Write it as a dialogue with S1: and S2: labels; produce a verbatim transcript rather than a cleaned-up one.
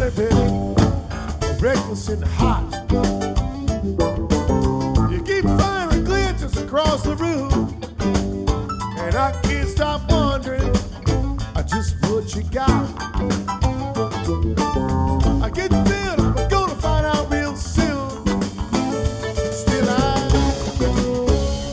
S1: belly, baby, reckless and hot. You keep finding glitches across the room, and I can't stop